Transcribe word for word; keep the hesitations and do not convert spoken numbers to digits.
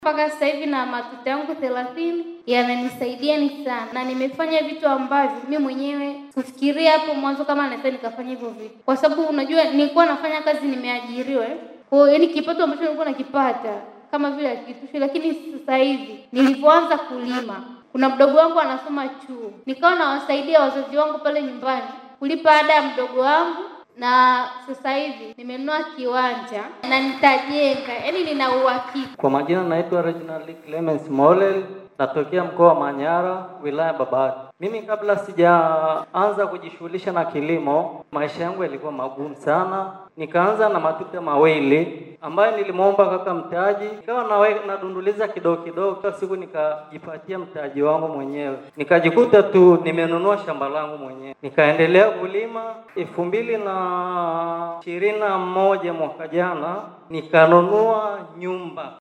Mpaka sasa hivi na matuta yangu thelathini yamenisaidia ni sana, na nimefanya vitu ambavyo mimi mwenyewe kufikiria hapo mwanzo kama naweza nikafanya hivyo vitu, kwa sababu unajua nilikuwa nafanya kazi, nimeajiriwa. Kwa hiyo yani kipato ambacho nilikuwa nakipata kama vile hakitoshi, lakini sasa hivi nilipoanza kulima, kuna mdogo wangu anasoma chuo, nikawa nawasaidia wazazi wangu pale nyumbani kulipa ada ya mdogo wangu, na sasa hivi nimenunua kiwanja na nitajenga, yani nina uhakika. Kwa majina naitwa Reginald Clemens Molel, natokea mkoa wa Manyara, wilaya Babati. Mimi kabla sijaanza kujishughulisha na kilimo, maisha yangu yalikuwa magumu sana. Nikaanza na matuta mawili ambayo nilimwomba kaka mtaji, nikawa nawe nadunduliza kidogo kidogo, kwa siku nikajipatia mtaji wangu mwenyewe. Nikajikuta tu nimenunua shamba langu mwenyewe. Nikaendelea kulima. elfu mbili na ishirini na moja mwaka jana nikanunua nyumba.